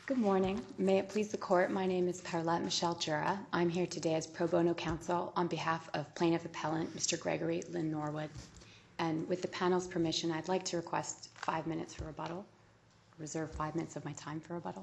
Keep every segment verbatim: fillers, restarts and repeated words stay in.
Good morning. May it please the Court, my name is Perlette Michelle Jura. I'm here today as pro bono counsel on behalf of plaintiff appellant Mister Gregory Lynn Norwood. And with the panel's permission, I'd like to request five minutes for rebuttal. Reserve five minutes of my time for rebuttal.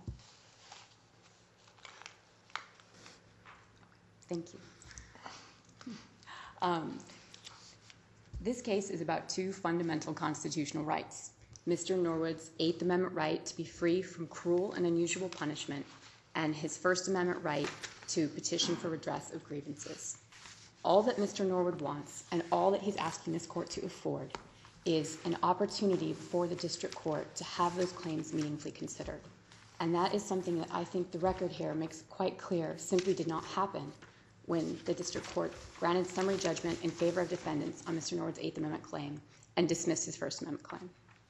Thank you. Um, this case is about two fundamental constitutional rights. Mister Norwood's Eighth Amendment right to be free from cruel and unusual punishment, and his First Amendment right to petition for redress of grievances. All that Mister Norwood wants, and all that he's asking this court to afford, is an opportunity for the district court to have those claims meaningfully considered. And that is something that I think the record here makes quite clear simply did not happen when the district court granted summary judgment in favor of defendants on Mister Norwood's Eighth Amendment claim and dismissed his First Amendment claim.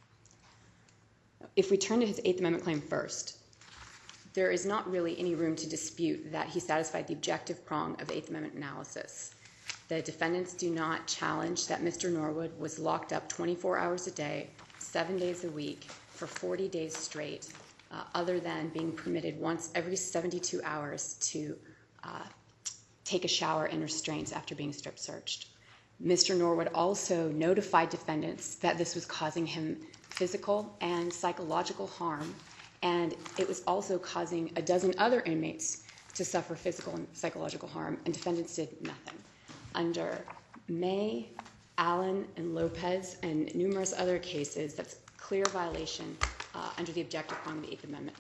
If we turn to his Eighth Amendment claim first, there is not really any room to dispute that he satisfied the objective prong of the Eighth Amendment analysis. The defendants do not challenge that Mister Norwood was locked up twenty-four hours a day, seven days a week, for forty days straight, uh, other than being permitted once every seventy-two hours to uh, take a shower in restraints after being strip searched. Mister Norwood also notified defendants that this was causing him physical and psychological harm, and it was also causing a dozen other inmates to suffer physical and psychological harm, and defendants did nothing. Under May, Allen, and Lopez, and numerous other cases, that's clear violation uh, under the objective prong of the Eighth Amendment.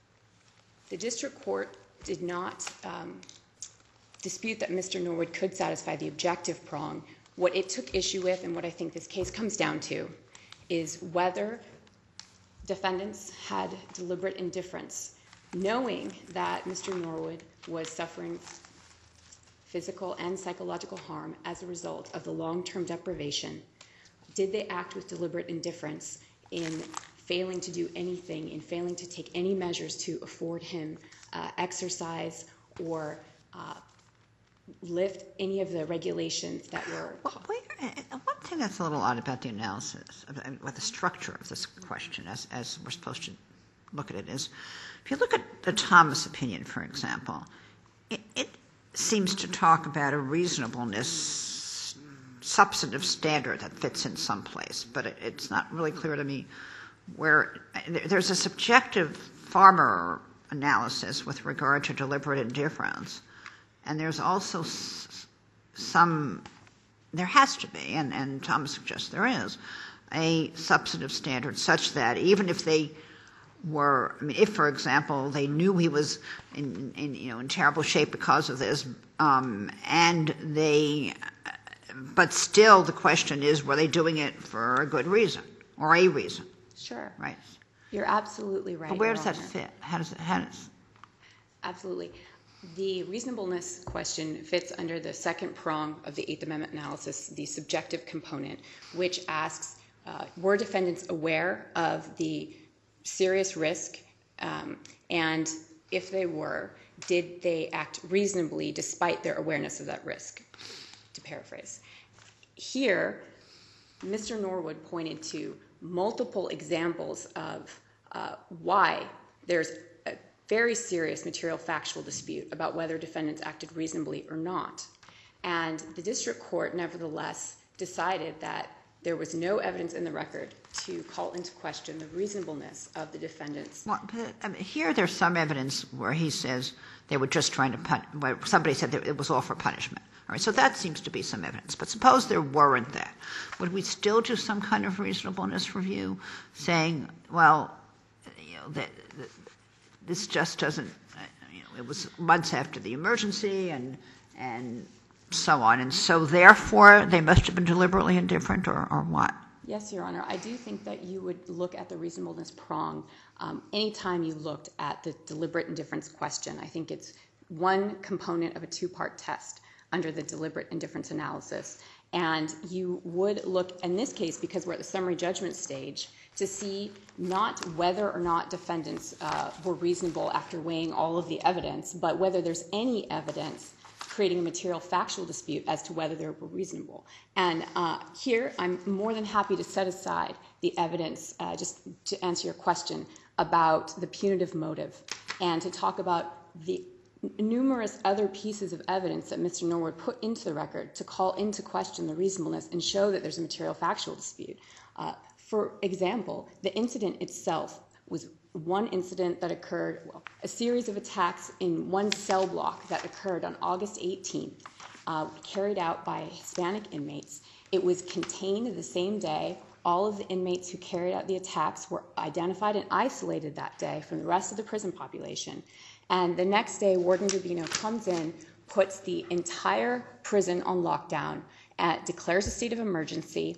The district court did not um, dispute that Mister Norwood could satisfy the objective prong. What it took issue with, and what I think this case comes down to, is whether defendants had deliberate indifference, knowing that Mister Norwood was suffering physical and psychological harm as a result of the long-term deprivation. Did they act with deliberate indifference in failing to do anything, in failing to take any measures to afford him uh, exercise or uh, lift any of the regulations that were... Well, wait, one thing that's a little odd about the analysis, with the structure of this question, as, as we're supposed to look at it, is if you look at the Thomas opinion, for example, it, it seems to talk about a reasonableness substantive standard that fits in some place, but it, it's not really clear to me where... There's a subjective Farmer analysis with regard to deliberate indifference, and there's also s- some, there has to be, and, and Thomas suggests there is, a substantive standard such that even if they were, I mean, if, for example, they knew he was in, in you know, in terrible shape because of this, um, and they, but still the question is, were they doing it for a good reason or a reason? Sure. Right. You're absolutely right. But where does Your that Honor. fit? How does it, how does... Absolutely. The reasonableness question fits under the second prong of the Eighth Amendment analysis, the subjective component, which asks, uh, were defendants aware of the serious risk, um, and if they were, did they act reasonably despite their awareness of that risk, to paraphrase. Here, Mister Norwood pointed to multiple examples of uh, why there's a very serious material factual dispute about whether defendants acted reasonably or not. And the district court, nevertheless, decided that there was no evidence in the record to call into question the reasonableness of the defendants. Well, but, I mean, here there's some evidence where he says they were just trying to pun- where somebody said that it was all for punishment. All right, so that seems to be some evidence. But suppose there weren't that. Would we still do some kind of reasonableness review saying, well, you know, that, that this just doesn't, you know, it was months after the emergency and and so on, and so therefore they must have been deliberately indifferent, or, or what? Yes, Your Honor. I do think that you would look at the reasonableness prong um, anytime you looked at the deliberate indifference question. I think it's one component of a two-part test under the deliberate indifference analysis. And you would look, in this case, because we're at the summary judgment stage, to see not whether or not defendants uh, were reasonable after weighing all of the evidence, but whether there's any evidence creating a material factual dispute as to whether they were reasonable. And uh, here, I'm more than happy to set aside the evidence, uh, just to answer your question, about the punitive motive. and to talk about the numerous other pieces of evidence that Mister Norwood put into the record to call into question the reasonableness and show that there's a material factual dispute. Uh, for example, the incident itself was one incident that occurred, well, a series of attacks in one cell block that occurred on August eighteenth, uh, carried out by Hispanic inmates. It was contained the same day. All of the inmates who carried out the attacks were identified and isolated that day from the rest of the prison population. And the next day, Warden Rubino comes in, puts the entire prison on lockdown, and declares a state of emergency,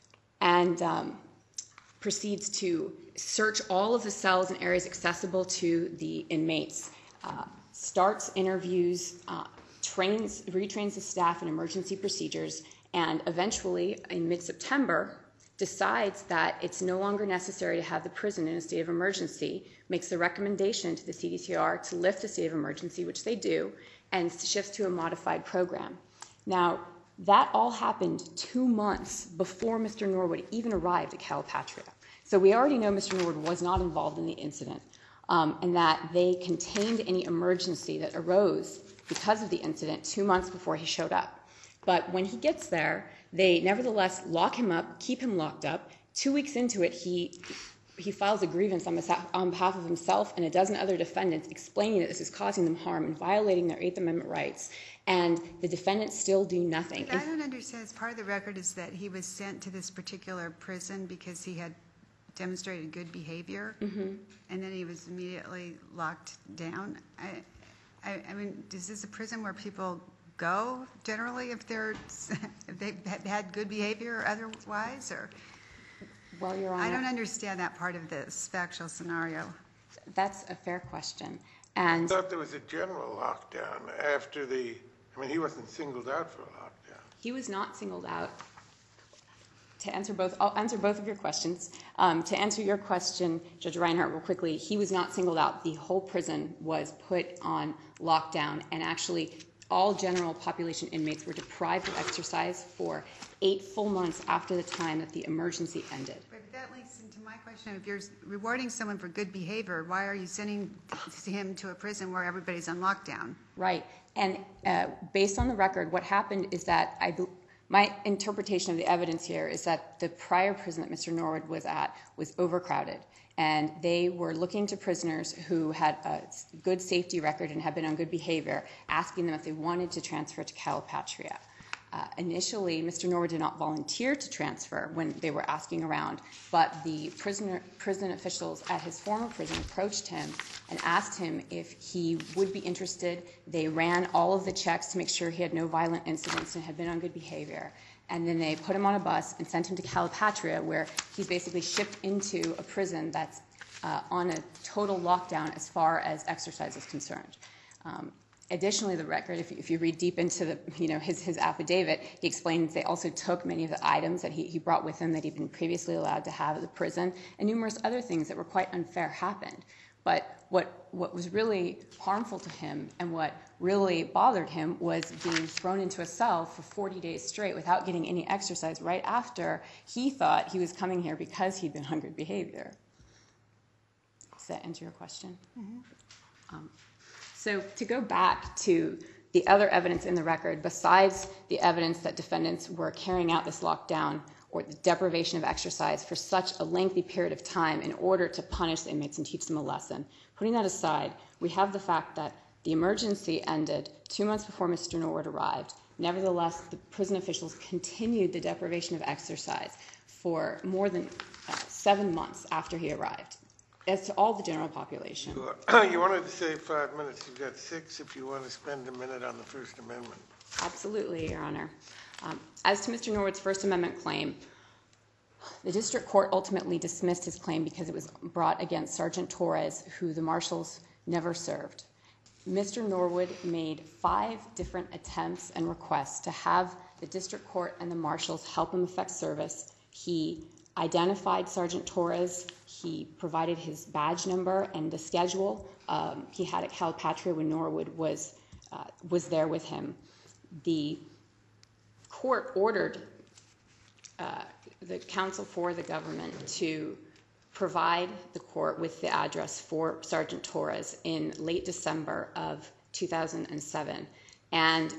and um, proceeds to search all of the cells and areas accessible to the inmates, uh, starts interviews, uh, trains, retrains the staff in emergency procedures, and eventually, in mid-September, decides that it's no longer necessary to have the prison in a state of emergency, makes the recommendation to the C D C R to lift the state of emergency, which they do, and shifts to a modified program. Now, that all happened two months before Mister Norwood even arrived at Calipatria. So we already know Mister Norwood was not involved in the incident, um, and that they contained any emergency that arose because of the incident two months before he showed up. But when he gets there, they nevertheless lock him up, keep him locked up. Two weeks into it, he he files a grievance on, on behalf of himself and a dozen other defendants, explaining that this is causing them harm and violating their Eighth Amendment rights. And the defendants still do nothing. But I don't understand. As part of the record is that he was sent to this particular prison because he had demonstrated good behavior, mm-hmm. and then he was immediately locked down. I, I, I mean, is this a prison where people go generally if they're if they've had good behavior or otherwise, or? Well, Your Honor, I don't understand that part of this factual scenario. That's a fair question. And I thought there was a general lockdown after the, I mean, he wasn't singled out for a lockdown. He was not singled out. To answer both, I'll answer both of your questions. Um, to answer your question, Judge Reinhart, real quickly, he was not singled out. The whole prison was put on lockdown, and actually all general population inmates were deprived of exercise for eight full months after the time that the emergency ended. But that links into my question. If you're rewarding someone for good behavior, why are you sending him to a prison where everybody's on lockdown? Right. And uh, based on the record, what happened is that I my interpretation of the evidence here is that the prior prison that Mister Norwood was at was overcrowded, and they were looking to prisoners who had a good safety record and had been on good behavior, asking them if they wanted to transfer to Calipatria. Uh, initially, Mister Norwood did not volunteer to transfer when they were asking around, but the prisoner, prison officials at his former prison approached him and asked him if he would be interested. They ran all of the checks to make sure he had no violent incidents and had been on good behavior. And then they put him on a bus and sent him to Calipatria, where he's basically shipped into a prison that's uh, on a total lockdown as far as exercise is concerned. Um, Additionally, the record, if you, if you read deep into the, you know, his, his affidavit, he explains they also took many of the items that he, he brought with him that he'd been previously allowed to have at the prison, and numerous other things that were quite unfair happened. But what what was really harmful to him and what really bothered him was being thrown into a cell for forty days straight without getting any exercise right after he thought he was coming here because he'd been on good behavior. Does that answer your question? Mm-hmm. Um, So to go back to the other evidence in the record, besides the evidence that defendants were carrying out this lockdown or the deprivation of exercise for such a lengthy period of time in order to punish the inmates and teach them a lesson, putting that aside, we have the fact that the emergency ended two months before Mister Norwood arrived. Nevertheless, the prison officials continued the deprivation of exercise for more than uh, seven months after he arrived. As to all the general population. You wanted to say five minutes. You've got six if you want to spend a minute on the First Amendment. Absolutely, Your Honor. Um, as to Mister Norwood's First Amendment claim, the district court ultimately dismissed his claim because it was brought against Sergeant Torres, who the marshals never served. Mister Norwood made five different attempts and requests to have the district court and the marshals help him effect service. He identified Sergeant Torres. He provided his badge number and the schedule um, he had at Calipatria when Norwood was uh, was there with him. The court ordered uh, the counsel for the government to provide the court with the address for Sergeant Torres in late December of two thousand seven. And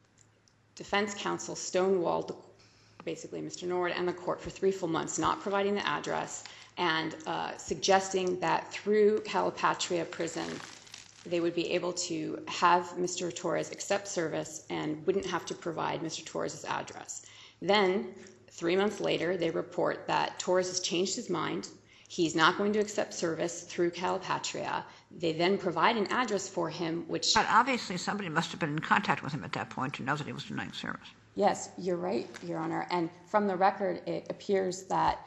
defense counsel stonewalled basically Mister Norwood and the court for three full months, not providing the address and uh, suggesting that through Calipatria prison, they would be able to have Mister Torres accept service and wouldn't have to provide Mister Torres' address. Then, three months later, they report that Torres has changed his mind. He's not going to accept service through Calipatria. They then provide an address for him, which... But obviously somebody must have been in contact with him at that point to know that he was denying service. Yes, you're right, Your Honor. And from the record, it appears that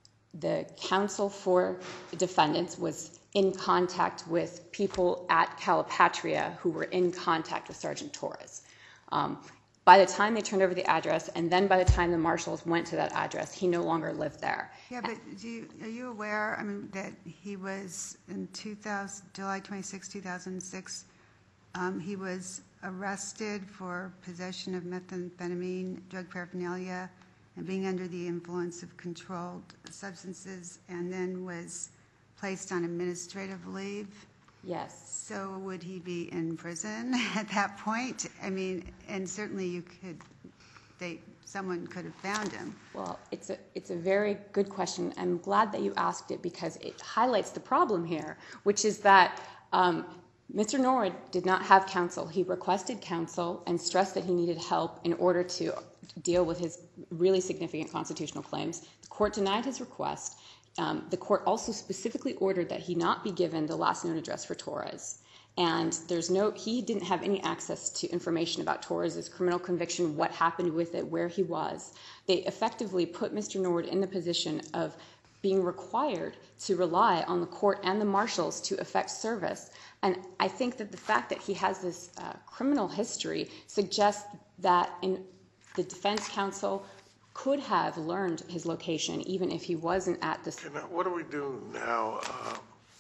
the counsel for defendants was in contact with people at Calipatria who were in contact with Sergeant Torres. Um, by the time they turned over the address, and then by the time the marshals went to that address, he no longer lived there. Yeah, but do you, are you aware, I mean, that he was in two thousand, July twenty-sixth, two thousand six, um, he was arrested for possession of methamphetamine, drug paraphernalia, and being under the influence of controlled substances, and then was placed on administrative leave? Yes. So would he be in prison at that point? I mean, and certainly you could, they, someone could have found him. Well, it's a, it's a very good question. I'm glad that you asked it because it highlights the problem here, which is that um, Mister Norwood did not have counsel. He requested counsel and stressed that he needed help in order to deal with his really significant constitutional claims. The court denied his request. Um, the court also specifically ordered that he not be given the last known address for Torres. And there's no, he didn't have any access to information about Torres' criminal conviction, what happened with it, where he was. They effectively put Mister Norwood in the position of being required to rely on the court and the marshals to effect service. And I think that the fact that he has this uh, criminal history suggests that in the defense counsel could have learned his location even if he wasn't at the... Okay, now, what do we do now? Uh,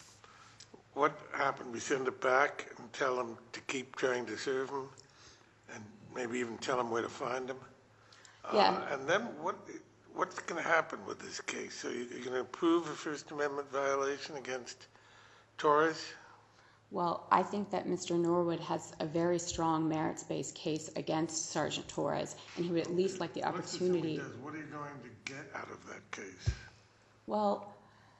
what happened? We send it back and tell him to keep trying to serve him and maybe even tell him where to find him? Yeah. Uh, and then what? what's going to happen with this case? So you, you're going to prove a First Amendment violation against Torres? Well, I think that Mister Norwood has a very strong merits-based case against Sergeant Torres, and he would at least like the opportunity... Does, what are you going to get out of that case? Well,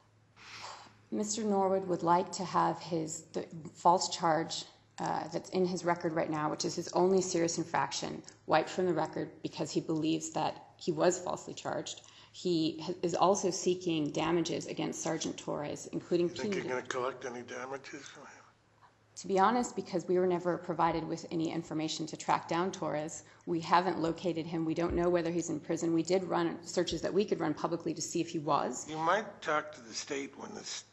Mister Norwood would like to have his the false charge uh, that's in his record right now, which is his only serious infraction, wiped from the record because he believes that he was falsely charged. He is also seeking damages against Sergeant Torres, including You think punitive. you're going to collect any damages from him? To be honest, because we were never provided with any information to track down Torres, we haven't located him. We don't know whether he's in prison. We did run searches that we could run publicly to see if he was. You might talk to the state when this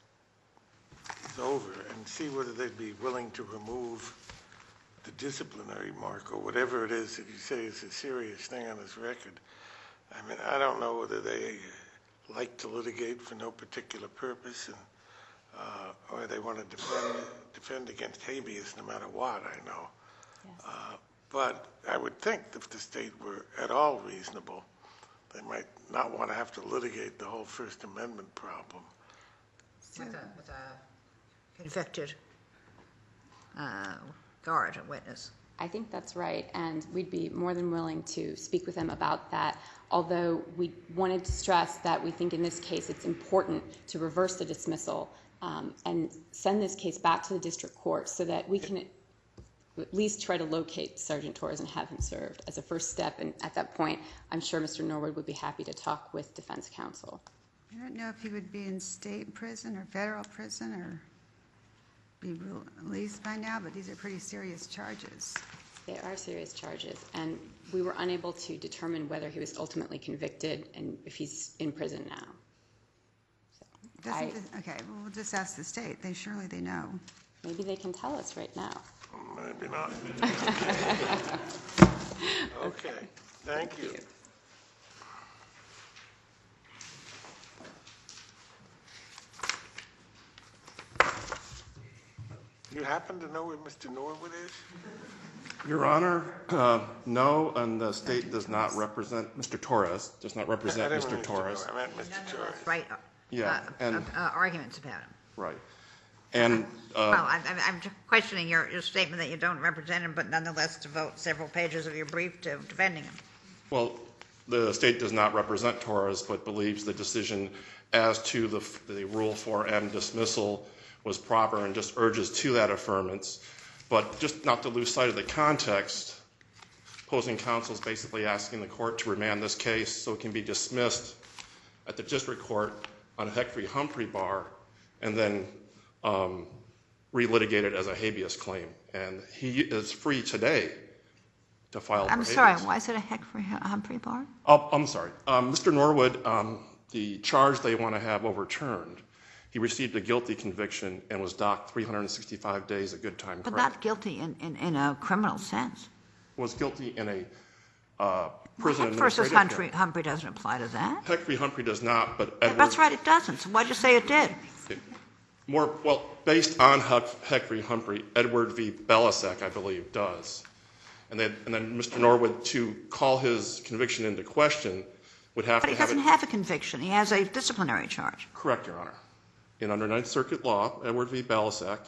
is over and see whether they'd be willing to remove the disciplinary mark or whatever it is that you say is a serious thing on his record. I mean, I don't know whether they like to litigate for no particular purpose and Uh, or they want to defend defend against habeas no matter what, I know. Yes. Uh, but I would think if the state were at all reasonable, they might not want to have to litigate the whole First Amendment problem. With a, with a convicted uh, guard, a witness. I think that's right, and we'd be more than willing to speak with them about that, although we wanted to stress that we think in this case it's important to reverse the dismissal Um, and send this case back to the district court so that we can at least try to locate Sergeant Torres and have him served as a first step. And at that point, I'm sure Mister Norwood would be happy to talk with defense counsel. I don't know if he would be in state prison or federal prison or be released by now, but these are pretty serious charges. They are serious charges, and we were unable to determine whether he was ultimately convicted and if he's in prison now. Doesn't I- the, okay, well, we'll just ask the state. They surely they know. Maybe they can tell us right now. Maybe not. Okay, thank you. You happen to know where Mister Norwood is? Your Honor, uh, no, and the state does not represent, Mister Torres does not I represent didn't Mister mean Torres. I meant Mister Torres. Right. Yeah, uh, and- uh, uh, arguments about him. Right. And uh, Well, I'm, I'm- I'm just questioning your, your statement that you don't represent him, but nonetheless devote several pages of your brief to defending him. well, the state does not represent Torres, but believes the decision as to the, the Rule four M dismissal was proper and just urges to that affirmance. But just not to lose sight of the context, opposing counsel is basically asking the court to remand this case so it can be dismissed at the district court on a Heck-Humphrey bar and then um, relitigated as a habeas claim. And he is free today to file for I'm habeas. sorry, why is it a Heck-Humphrey bar? Oh, I'm sorry. Um, Mister Norwood, um, the charge they want to have overturned, he received a guilty conviction and was docked three hundred sixty-five days of good time But credit. not guilty in, in, in a criminal sense. Was guilty in a uh, prison Heck versus administrative Humphrey, hearing. Humphrey doesn't apply to that. Heck v. Humphrey does not, but Edward, That's right, it doesn't. So why'd you say it did? more, well, based on Heck, Heck v. Humphrey, Edward v. Belasek, I believe, does. And then, and then Mister Norwood, to call his conviction into question, would have But to he have doesn't it. have a conviction. He has a disciplinary charge. Correct, Your Honor. In under Ninth Circuit law, Edward v. Belasek,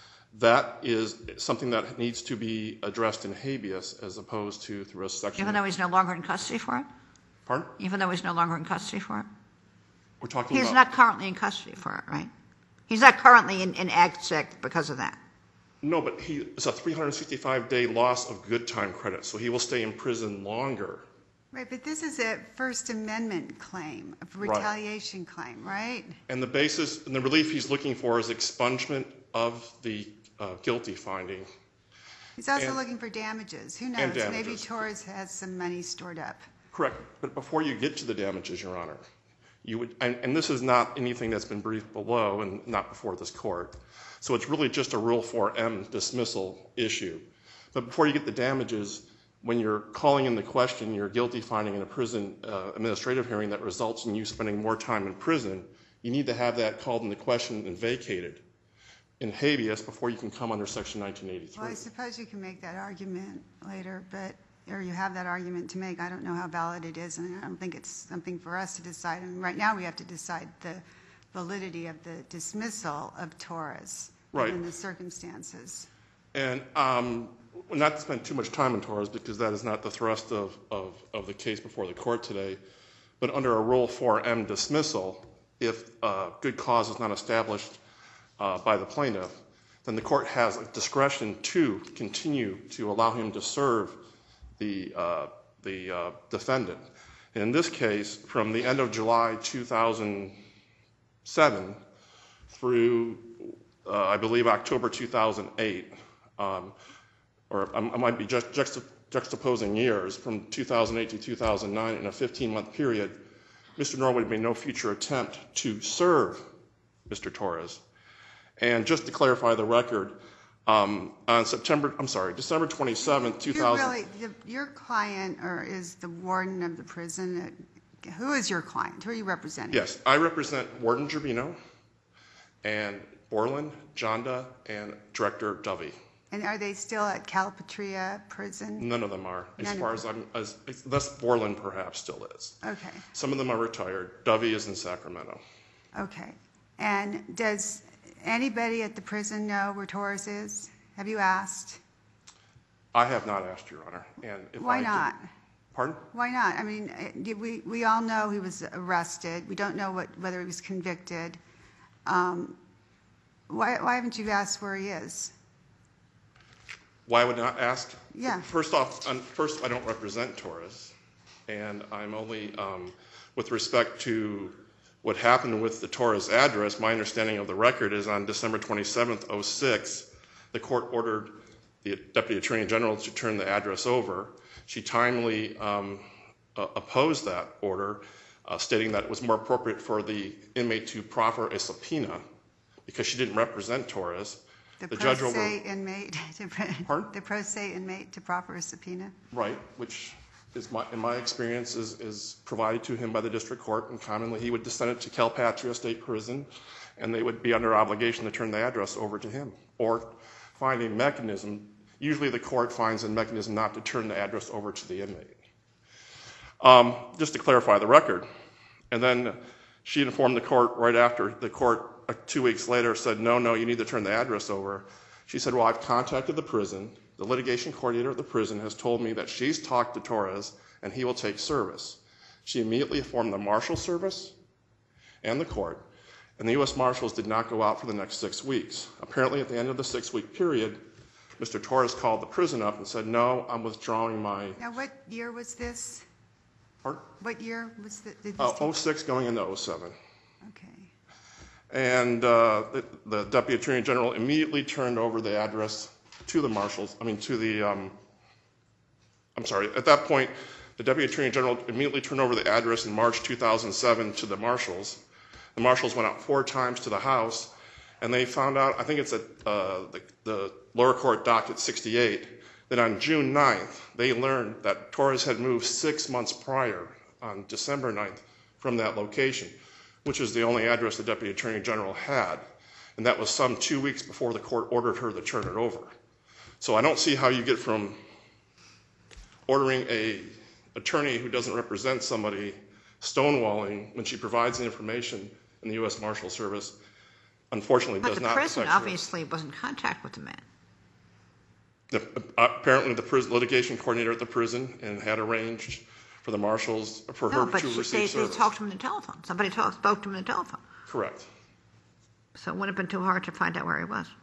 that is something that needs to be addressed in habeas as opposed to through a section. Even though he's no longer in custody for it? Pardon? Even though he's no longer in custody for it? We're talking He's about. not currently in custody for it, right? He's not currently in, in Act Six because of that. No, but he, it's a three hundred sixty-five day loss of good time credit, so he will stay in prison longer. Right, but this is a First Amendment claim, a retaliation claim, right? And the basis, and the relief he's looking for is expungement of the uh, guilty finding. He's also And- looking for damages. Who knows? and Maybe damages. Torres has some money stored up. Correct, but before you get to the damages, Your Honor, you would, and, and this is not anything that's been briefed below and not before this court, so it's really just a Rule four M dismissal issue. But before you get the damages, when you're calling into question your guilty finding in a prison uh, administrative hearing that results in you spending more time in prison, you need to have that called into question and vacated in habeas before you can come under Section nineteen eighty-three. Well, I suppose you can make that argument later, but, or you have that argument to make. I don't know how valid it is, and I don't think it's something for us to decide. And right now, we have to decide the validity of the dismissal of Torres, Right. given the circumstances. And um, not to spend too much time on Torres, because that is not the thrust of, of, of the case before the court today, but under a Rule four M dismissal, if uh, good cause is not established uh, by the plaintiff, then the court has a discretion to continue to allow him to serve the, uh, the uh, defendant. And in this case, from the end of July two thousand seven through, uh, I believe, October two thousand eight, um, or I might be just juxtap- juxtaposing years, from two thousand eight to two thousand nine in a fifteen month period, Mister Norwood made no future attempt to serve Mister Torres. And just to clarify the record, um, on September, I'm sorry, December twenty-seventh, two You're thousand. really, the- your client, or is the warden of the prison, uh, who is your client? Who are you representing? Yes, I represent Warden Gerbino and Borland, Jonda, and Director Dovey. And are they still at Calipatria Prison? None of them are, as None of far as I'm, as, thus Borland perhaps still is. Okay, Some of them are retired. Dovey is in Sacramento. okay. And does anybody at the prison know where Torres is? Have you asked? I have not asked, Your Honor. And if Why I did- not? Pardon? Why not? I mean, uh, did we, we all know he was arrested. We don't know what, whether he was convicted. Um, Why, why haven't you asked where he is? Why would not ask? Yeah. First off, um, first, I don't represent Torres, and I'm only, um, with respect to what happened with the Torres address, my understanding of the record is on December twenty-seventh, oh six, the court ordered the Deputy Attorney General to turn the address over. She timely um, uh, opposed that order, uh, stating that it was more appropriate for the inmate to proffer a subpoena because she didn't represent Torres. The The pro judge over- se inmate, to Pardon? the pro se inmate to proffer a subpoena? Right, which is my, in my experience is, is provided to him by the district court, and commonly he would send it to Calipatria State Prison, and they would be under obligation to turn the address over to him, or find a mechanism. Usually the court finds a mechanism not to turn the address over to the inmate. Um, just to clarify the record, and then She informed the court right after. The court, uh, two weeks later, said, no, no, you need to turn the address over. She said, well, I've contacted the prison. The litigation coordinator at the prison has told me that she's talked to Torres and he will take service. She immediately informed the Marshal Service and the court, and the U S Marshals did not go out for the next six weeks. Apparently, at the end of the six-week period, Mister Torres called the prison up and said, no, I'm withdrawing my... Now, what year was this? Pardon? What year was the, did this Uh, take- oh six going into oh seven. Okay. And uh, the, the Deputy Attorney General immediately turned over the address to the Marshals, I mean, to the, um, I'm sorry, at that point, the Deputy Attorney General immediately turned over the address in March two thousand seven to the Marshals. The Marshals went out four times to the house, and they found out, I think it's at uh, the, the lower court docket sixty-eight, that on June ninth, they learned that Torres had moved six months prior, on December ninth, from that location, which is the only address the Deputy Attorney General had. And that was some two weeks before the court ordered her to turn it over. So I don't see how you get from ordering a attorney who doesn't represent somebody stonewalling when she provides the information in the U S Marshal Service, unfortunately But does the not prison affect her. obviously was in contact with the man. The, uh, apparently the prison, litigation coordinator at the prison and had arranged for the Marshals, for No, her but to she- receive they, service. they talked to him on the telephone. Somebody talked, spoke to him on the telephone. Correct. So it wouldn't have been too hard to find out where he was.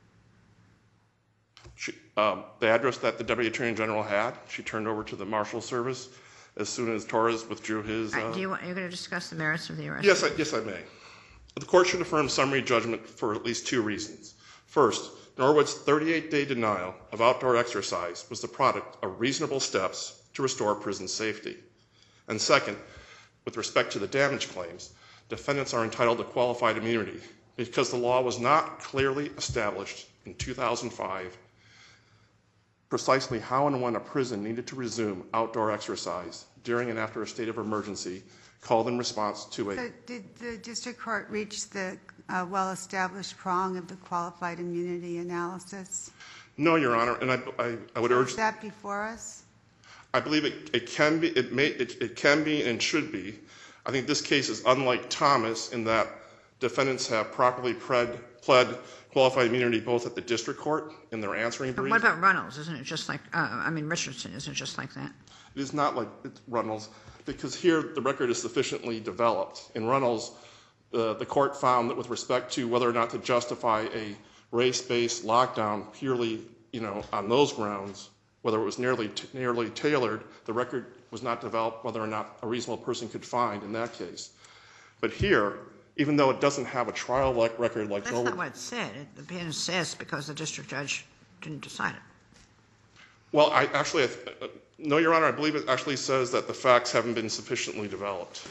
She, um, the address that the Deputy Attorney General had, she turned over to the Marshal Service as soon as Torres withdrew his... All right, uh, do you want, you're going to discuss the merits of the arrest? Yes, I, yes, I may. The court should affirm summary judgment for at least two reasons. First, Norwood's thirty-eight day denial of outdoor exercise was the product of reasonable steps to restore prison safety. And second, with respect to the damage claims, defendants are entitled to qualified immunity because the law was not clearly established in two thousand five precisely how and when a prison needed to resume outdoor exercise during and after a state of emergency called in response to a... So did the district court reach the uh, well-established prong of the qualified immunity analysis? No, Your Honor, and I, I, I would urge... Is that before us? I believe it, it can be, it may, it, it can be and should be. I think this case is unlike Thomas in that defendants have properly pled, pled qualified immunity both at the district court in their answering But brief. what about Reynolds? Isn't it just like, uh, I mean, Richardson, isn't it just like that? It is not like Reynolds, because here the record is sufficiently developed. In Reynolds, uh, the court found that with respect to whether or not to justify a race-based lockdown purely, you know, on those grounds, whether it was nearly nearly tailored, the record was not developed whether or not a reasonable person could find in that case. But here, even though it doesn't have a trial-like record like That's Norwood, not what it said. It, the opinion says because the district judge didn't decide it. well, I actually, uh, no, Your Honor, I believe it actually says that the facts haven't been sufficiently developed.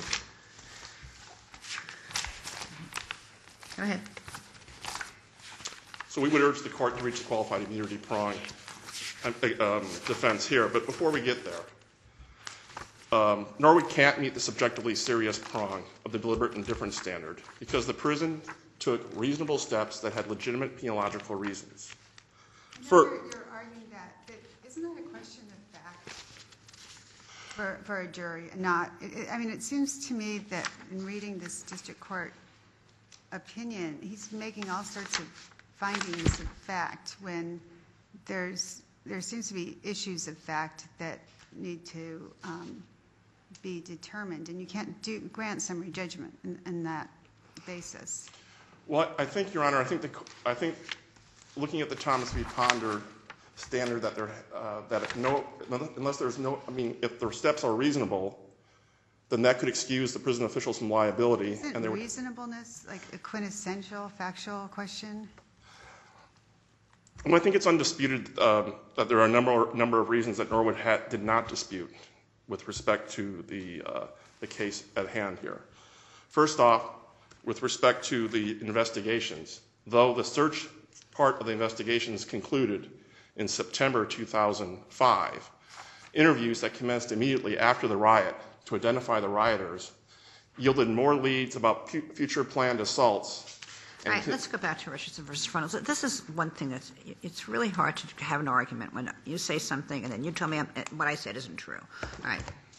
Go ahead. So we would urge the court to reach the qualified immunity prong um, defense here. But before we get there, um, Norwood can't meet the subjectively serious prong of the deliberate indifference standard because the prison took reasonable steps that had legitimate penological reasons. No, For- you're, you're arguing that, that, isn't that a question of fact for, for a jury? Not, it, it- I mean, it seems to me that in reading this district court opinion, he's making all sorts of findings of fact when there's, there seems to be issues of fact that need to um, be determined, and you can't do, grant summary judgment in, in that basis. Well, I think, Your Honor, I think the, I think looking at the Thomas v. Ponder standard that there, uh, that if no, unless there's no, I mean, if their steps are reasonable, then that could excuse the prison officials from liability. Isn't and there, reasonableness like a quintessential factual question? well, I think it's undisputed um, that there are a number number of reasons that Norwood had, did not dispute with respect to the uh, the case at hand here. First off, with respect to the investigations, though the search part of the investigations concluded in September two thousand five, interviews that commenced immediately after the riot to identify the rioters yielded more leads about fu- future planned assaults. All right, let's go back to Richardson versus Reynolds. This is one thing that's, it's really hard to have an argument when you say something and then you tell me I'm, what I said isn't true. All right.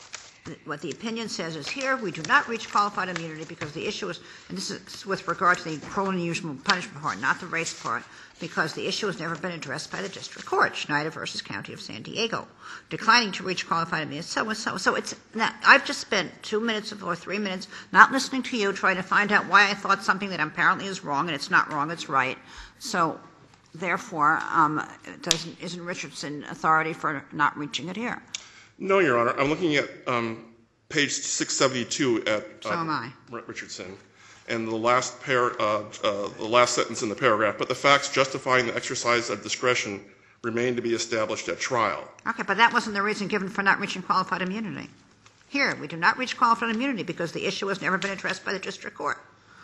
what the opinion says is here, we do not reach qualified immunity because the issue is, and this is with regard to the cruel and unusual punishment part, not the race part, because the issue has never been addressed by the district court, Schneider versus County of San Diego, declining to reach qualified immunity, so and so. So it's, now, I've just spent two minutes or three minutes not listening to you, trying to find out why I thought something that apparently is wrong, and it's not wrong, it's right. So therefore, um, doesn't, isn't Richardson authority for not reaching it here? No, Your Honor. I'm looking at um, page six seventy-two at So am I. uh, Richardson, and the last par- uh, uh, the last sentence in the paragraph. But the facts justifying the exercise of discretion remain to be established at trial. Okay, but that wasn't the reason given for not reaching qualified immunity. Here, we do not reach qualified immunity because the issue has never been addressed by the district court.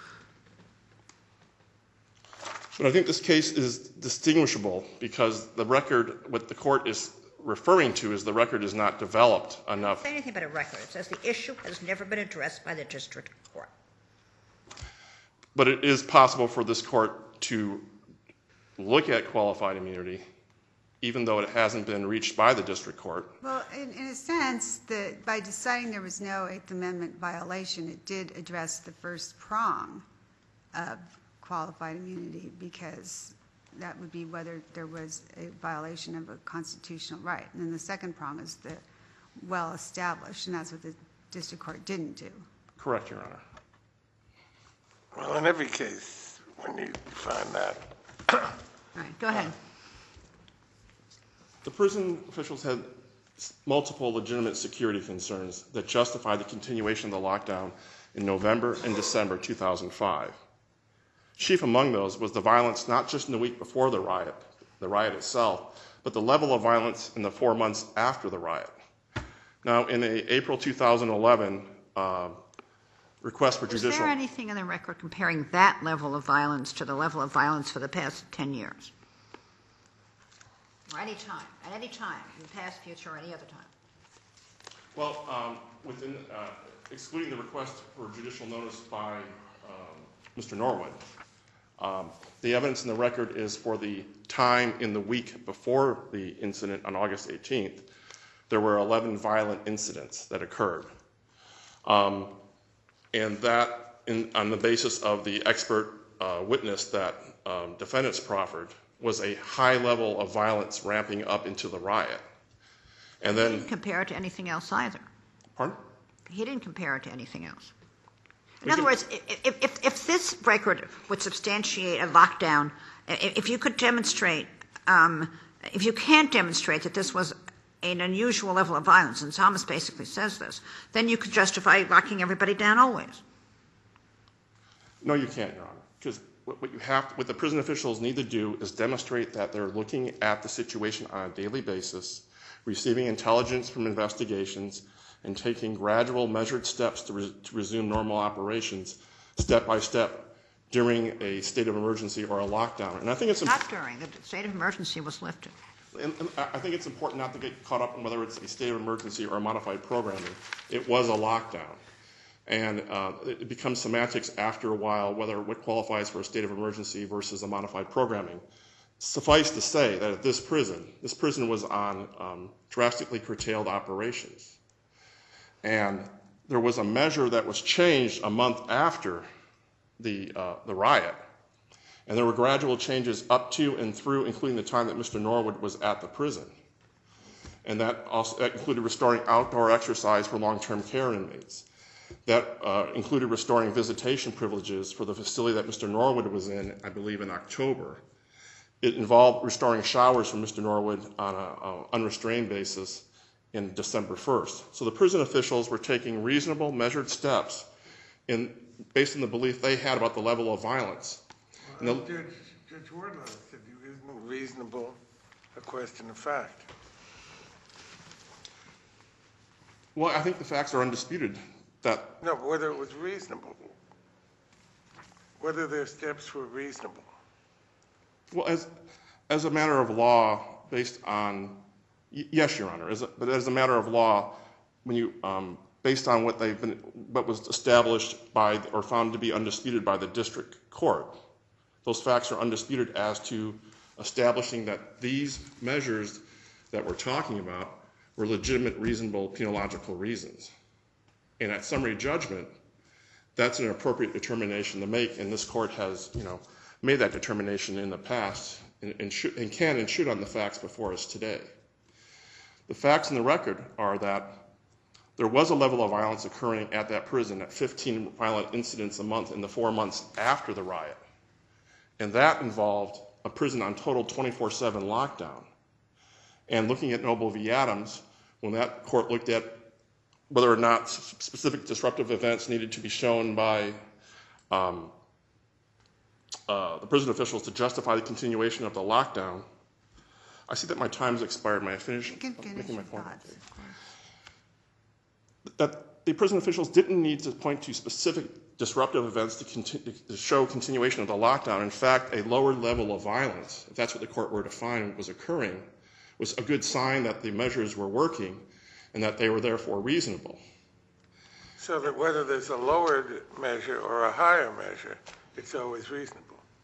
But I think this case is distinguishable because the record, what the court is referring to is the record is not developed enough. Say anything about a record. It says the issue has never been addressed by the district court. But it is possible for this court to look at qualified immunity, even though it hasn't been reached by the district court. Well, in, in a sense, the, by deciding there was no Eighth Amendment violation, it did address the first prong of qualified immunity, because that would be whether there was a violation of a constitutional right. And then the second prong is the well-established, and that's what the district court didn't do. Correct, Your Honor. Well, in every case, when you find that, All right, go ahead. The prison officials had multiple legitimate security concerns that justified the continuation of the lockdown in November and December two thousand five. Chief among those was the violence not just in the week before the riot, the riot itself, but the level of violence in the four months after the riot. Now, in a April two thousand eleven uh, request for judicial... Is there anything in the record comparing that level of violence to the level of violence for the past ten years? Or any time, at any time, in the past, future, or any other time? Well, um, within, uh, excluding the request for judicial notice by um, Mister Norwood, um, the evidence in the record is for the time in the week before the incident on August eighteenth, there were eleven violent incidents that occurred. Um, and that, in, on the basis of the expert uh, witness that um, defendants proffered, was a high level of violence ramping up into the riot. And He then... didn't compare it to anything else either. Pardon? He didn't compare it to anything else. In We other can- words, if, if, if this record would substantiate a lockdown, if, if you could demonstrate, um, if you can't demonstrate that this was an unusual level of violence, and Thomas basically says this, then you could justify locking everybody down always. No, you can't, Your Honor, because what, what you have, what the prison officials need to do is demonstrate that they're looking at the situation on a daily basis, receiving intelligence from investigations, and taking gradual, measured steps to, re, to resume normal operations, step by step, during a state of emergency or a lockdown. And I think it's Not during. The state of emergency was lifted. And, and I think it's important not to get caught up in whether it's a state of emergency or a modified programming. It was a lockdown. And uh, it becomes semantics after a while whether what qualifies for a state of emergency versus a modified programming. Suffice to say that at this prison, this prison was on um, drastically curtailed operations. And there was a measure that was changed a month after the, uh, the riot. And there were gradual changes up to and through, including the time that Mister Norwood was at the prison. And that also that included restoring outdoor exercise for long-term care inmates. That uh, included restoring visitation privileges for the facility that Mister Norwood was in, I believe, in October. It involved restoring showers for Mister Norwood on an unrestrained basis in December first. So the prison officials were taking reasonable, measured steps in, based on the belief they had about the level of violence. well, the, Judge, Judge Wardlaw said, isn't reasonable a question of fact? Well, I think the facts are undisputed. That No, whether it was reasonable, whether their steps were reasonable. Well, as as a matter of law, based on y- yes, Your Honor, as a, but as a matter of law, when you um, based on what they've been, what was established by or found to be undisputed by the district court, those facts are undisputed as to establishing that these measures that we're talking about were legitimate, reasonable, penological reasons. And at summary judgment, that's an appropriate determination to make, and this court has, you know, made that determination in the past and, and, should, and can and should on the facts before us today. The facts in the record are that there was a level of violence occurring at that prison at fifteen violent incidents a month in the four months after the riot. And that involved a prison on total twenty-four seven lockdown. And looking at Noble v. Adams, when that court looked at whether or not specific disruptive events needed to be shown by um, uh, the prison officials to justify the continuation of the lockdown, I see that my time's expired. May I finish? You can finish making my your point? thoughts, of course. That the prison officials didn't need to point to specific disruptive events to, continue, to show continuation of the lockdown. In fact, a lower level of violence, if that's what the court were to find was occurring, was a good sign that the measures were working and that they were therefore reasonable. So that whether there's a lowered measure or a higher measure, it's always reasonable.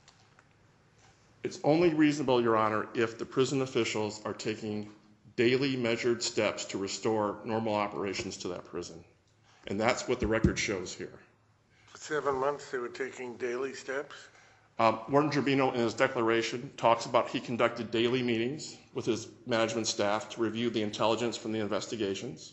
It's only reasonable, Your Honor, if the prison officials are taking daily measured steps to restore normal operations to that prison. And that's what the record shows here. For seven months, they were taking daily steps? Um, Warden Gerbino, in his declaration, talks about he conducted daily meetings with his management staff to review the intelligence from the investigations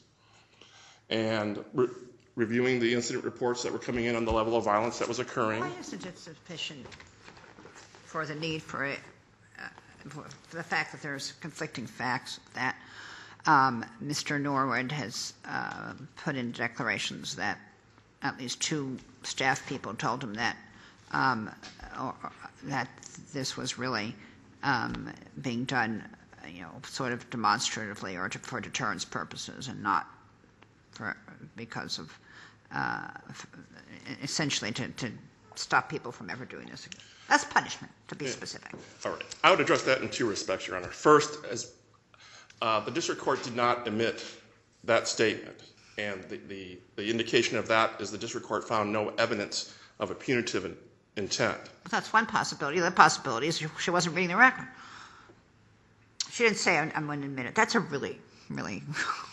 and re- reviewing the incident reports that were coming in on the level of violence that was occurring. Why isn't it sufficient for the need for it, uh, for the fact that there's conflicting facts that um, Mister Norwood has uh, put in declarations that at least two staff people told him that um, or, or that this was really um, being done, you know, sort of demonstratively or to, for deterrence purposes and not for because of uh, essentially to, to stop people from ever doing this again. That's punishment, to be yeah. specific. All right. I would address that in two respects, Your Honor. First, as uh, the district court did not omit that statement, and the, the, the indication of that is the district court found no evidence of a punitive in, intent. Well, that's one possibility. The other possibility is she wasn't reading the record. She didn't say, I'm, I'm going to admit it. That's a really, really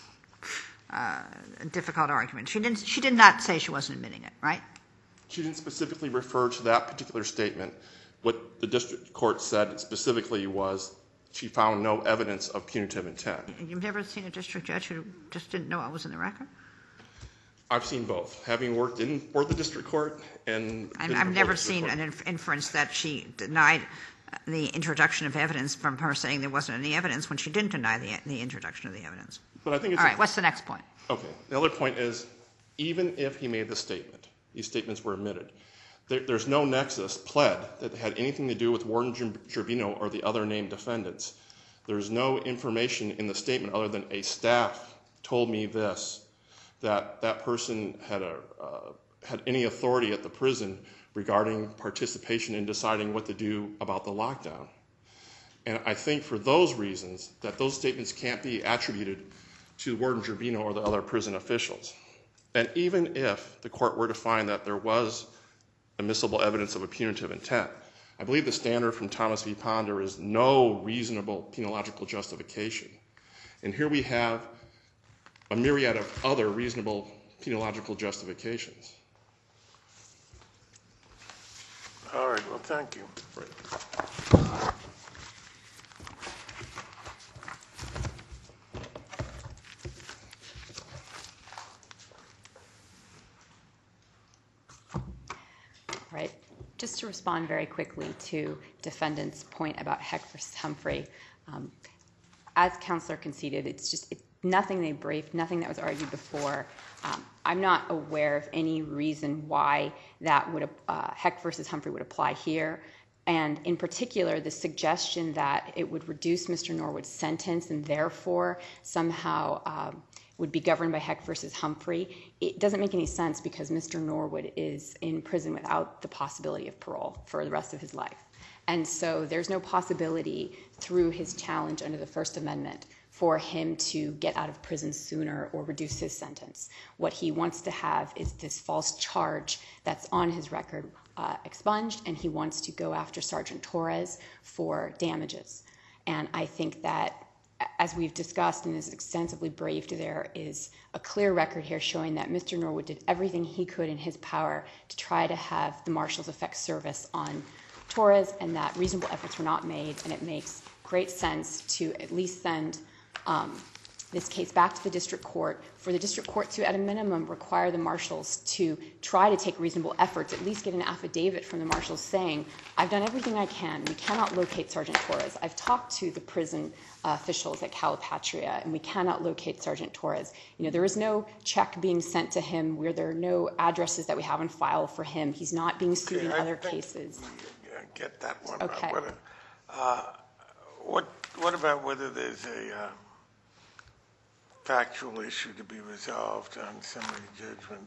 uh, difficult argument. She didn't. She did not say she wasn't admitting it, right? She didn't specifically refer to that particular statement. What the district court said specifically was she found no evidence of punitive intent. You've never seen a district judge who just didn't know it was in the record? I've seen both, having worked in for the district court and. I've, I've never seen court. an inf- inference that she denied the introduction of evidence from her saying there wasn't any evidence when she didn't deny the, the introduction of the evidence. But I think it's all right. A, what's the next point? Okay. The other point is, even if he made the statement, these statements were omitted. There, there's no nexus pled that had anything to do with Warden Gerbino or the other named defendants. There's no information in the statement other than a staff told me this, that that person had a uh, had any authority at the prison regarding participation in deciding what to do about the lockdown. And I think for those reasons that those statements can't be attributed to Warden Gerbino or the other prison officials. And even if the court were to find that there was admissible evidence of a punitive intent, I believe the standard from Thomas v. Ponder is no reasonable penological justification. And here we have a myriad of other reasonable penological justifications. All right, well, thank you. Right. Right. Just to respond very quickly to defendant's point about Heck versus Humphrey, um, as Counselor conceded, it's just it's nothing they briefed, nothing that was argued before. Um, I'm not aware of any reason why that would uh, Heck versus Humphrey would apply here. And in particular, the suggestion that it would reduce Mister Norwood's sentence and therefore somehow um, would be governed by Heck versus Humphrey, it doesn't make any sense because Mister Norwood is in prison without the possibility of parole for the rest of his life. And so there's no possibility through his challenge under the First Amendment for him to get out of prison sooner or reduce his sentence. What he wants to have is this false charge that's on his record uh, expunged, and he wants to go after Sergeant Torres for damages. And I think that as we've discussed and is extensively briefed, there is a clear record here showing that Mister Norwood did everything he could in his power to try to have the marshals effect service on Torres, and that reasonable efforts were not made, and it makes great sense to at least send um, this case back to the district court, for the district court to, at a minimum, require the marshals to try to take reasonable efforts, at least get an affidavit from the marshals saying, I've done everything I can. We cannot locate Sergeant Torres. I've talked to the prison uh, officials at Calipatria, and we cannot locate Sergeant Torres. You know, there is no check being sent to him where there are no addresses that we have on file for him. He's not being sued Okay, in I other think cases. I get that one. Okay. What, uh, what, what about whether there's a uh, factual issue to be resolved on summary judgment?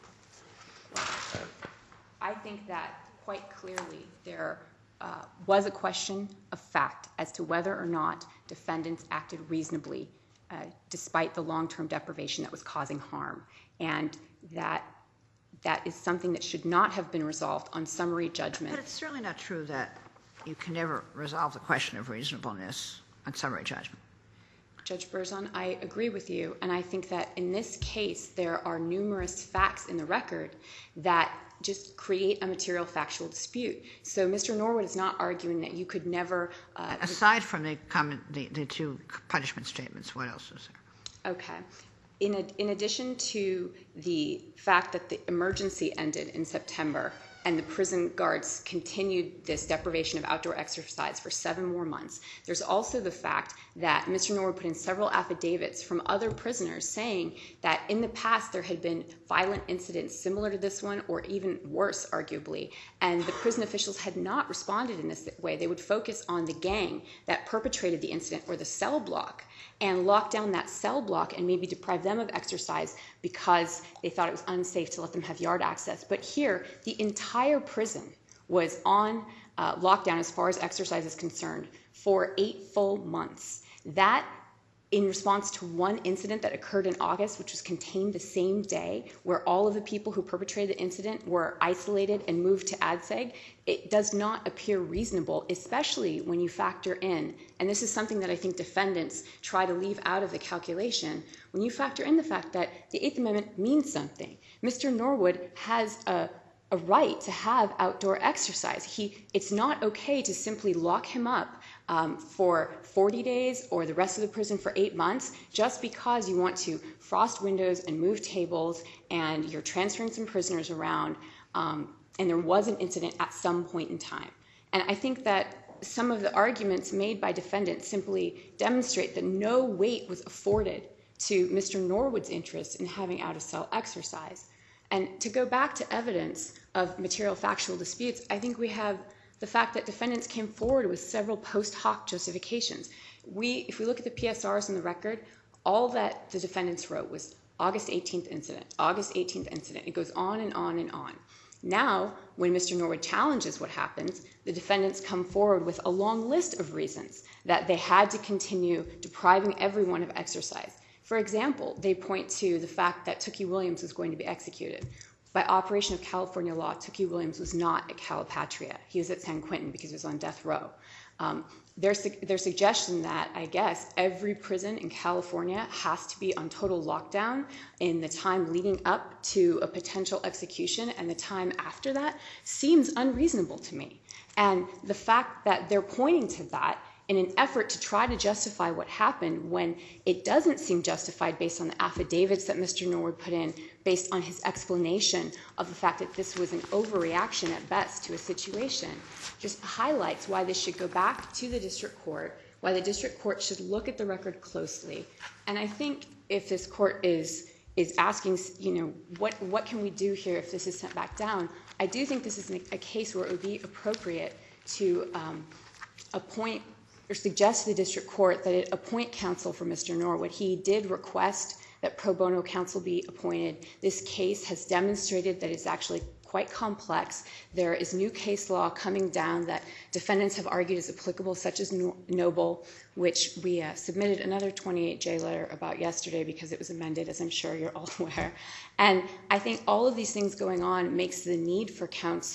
I think that quite clearly there uh, was a question of fact as to whether or not defendants acted reasonably uh, despite the long-term deprivation that was causing harm, and that that is something that should not have been resolved on summary judgment. But it's certainly not true that you can never resolve the question of reasonableness on summary judgment. Judge Berzon, I agree with you, and I think that in this case there are numerous facts in the record that just create a material factual dispute. So Mister Norwood is not arguing that you could never... Uh, Aside from the, comment, the, the two punishment statements, what else is there? Okay. In, a, in addition to the fact that the emergency ended in September and the prison guards continued this deprivation of outdoor exercise for seven more months, there's also the fact that Mister Norwood put in several affidavits from other prisoners saying that in the past there had been violent incidents similar to this one, or even worse, arguably, and the prison officials had not responded in this way. They would focus on the gang that perpetrated the incident, or the cell block, and lock down that cell block and maybe deprive them of exercise because they thought it was unsafe to let them have yard access. But here, the entire prison was on uh, lockdown as far as exercise is concerned for eight full months. That, in response to one incident that occurred in August, which was contained the same day, where all of the people who perpetrated the incident were isolated and moved to A D S E G, it does not appear reasonable, especially when you factor in, and this is something that I think defendants try to leave out of the calculation, when you factor in the fact that the Eighth Amendment means something. Mister Norwood has a a right to have outdoor exercise. He, it's not okay to simply lock him up um, for forty days or the rest of the prison for eight months just because you want to frost windows and move tables and you're transferring some prisoners around, um, and there was an incident at some point in time. And I think that some of the arguments made by defendants simply demonstrate that no weight was afforded to Mister Norwood's interest in having out-of-cell exercise. And to go back to evidence of material factual disputes, I think we have the fact that defendants came forward with several post hoc justifications. We, if we look at the P S Rs in the record, all that the defendants wrote was August eighteenth incident, August eighteenth incident. It goes on and on and on. Now, when Mister Norwood challenges what happens, the defendants come forward with a long list of reasons that they had to continue depriving everyone of exercise. For example, they point to the fact that Tookie Williams was going to be executed. By operation of California law, Tookie Williams was not at Calipatria. He was at San Quentin because he was on death row. Um, their, their suggestion that, I guess, every prison in California has to be on total lockdown in the time leading up to a potential execution and the time after that seems unreasonable to me. And the fact that they're pointing to that in an effort to try to justify what happened when it doesn't seem justified based on the affidavits that Mister Norwood put in, based on his explanation of the fact that this was an overreaction at best to a situation, just highlights why this should go back to the district court, why the district court should look at the record closely. And I think if this court is is asking, you know, what, what can we do here if this is sent back down, I do think this is a case where it would be appropriate to um, appoint or suggest to the district court that it appoint counsel for Mister Norwood. He did request that pro bono counsel be appointed. This case has demonstrated that it's actually quite complex. There is new case law coming down that defendants have argued is applicable, such as Noble, which we uh, submitted another twenty-eight J letter about yesterday because it was amended, as I'm sure you're all aware. And I think all of these things going on makes the need for counsel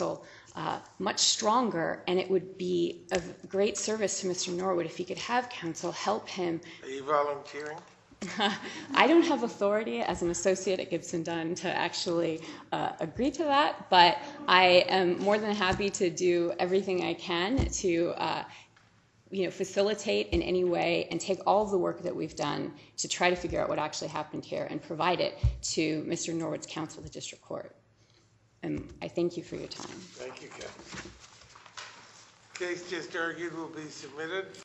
uh, much stronger, and it would be of great service to Mister Norwood if he could have counsel help him. Are you volunteering? I don't have authority as an associate at Gibson Dunn to actually uh, agree to that, but I am more than happy to do everything I can to uh, you know, facilitate in any way and take all of the work that we've done to try to figure out what actually happened here and provide it to Mister Norwood's counsel, the district court. And I thank you for your time. Thank you, Ken. Case just argued will be submitted.